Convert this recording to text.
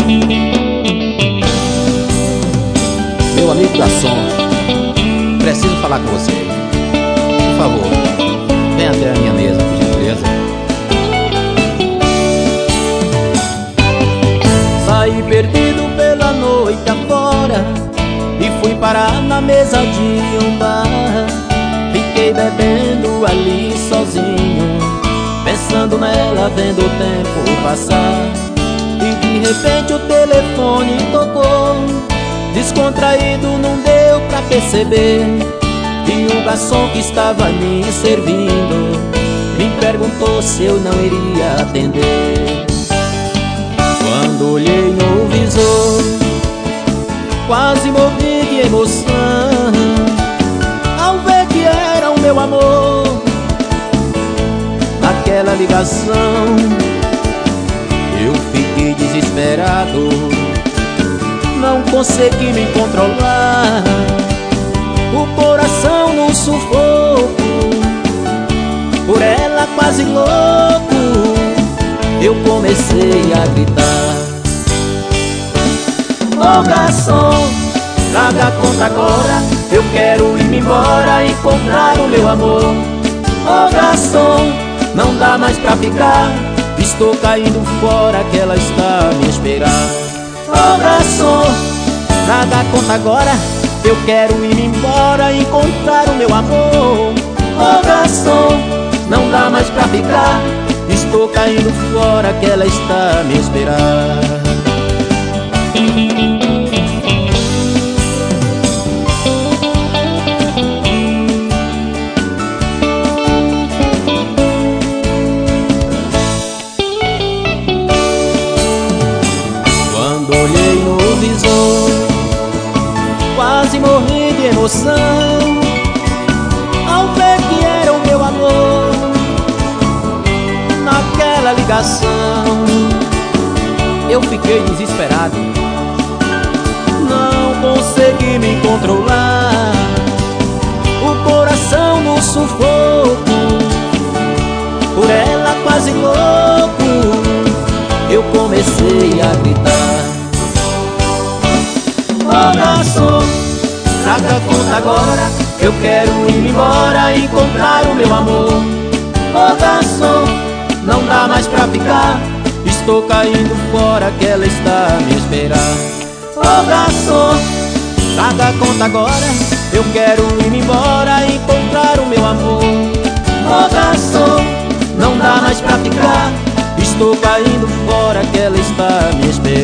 Meu amigo garçom, preciso falar com você. Por favor, venha até a minha mesa, por gentileza. Saí perdido pela noite afora e fui parar na mesa de um bar. Fiquei bebendo ali sozinho, pensando nela, vendo o tempo passar. E de repente o telefone tocou. Descontraído não deu pra perceber. E o garçom que estava me servindo me perguntou se eu não iria atender. Quando olhei no visor, quase morri de emoção ao ver que era o meu amor. Naquela ligação eu fiquei desesperado, não consegui me controlar, o coração no sufoco, por ela quase louco, eu comecei a gritar: ô garçom, traga a conta agora, eu quero ir-me embora e encontrar o meu amor. Ô garçom, não dá mais pra ficar, estou caindo fora que ela está a me esperar. Ô garçom, traga a conta agora, eu quero ir embora e encontrar o meu amor. Ô garçom, não dá mais pra ficar, estou caindo fora que ela está a me esperar. Quando olhei no visor, quase morri de emoção ao ver que era o meu amor. Naquela ligação eu fiquei desesperado, não consegui me controlar, o coração no sufoco, por ela quase louco, eu comecei a gritar: ô garçom, traga a conta agora, eu quero ir embora e encontrar o meu amor. Ô garçom, não dá mais pra ficar, estou caindo fora que ela está a me esperar. Ô garçom, traga a conta agora, eu quero ir embora e encontrar o meu amor. Ô garçom, não dá mais pra ficar, estou caindo fora que ela está a me esperar.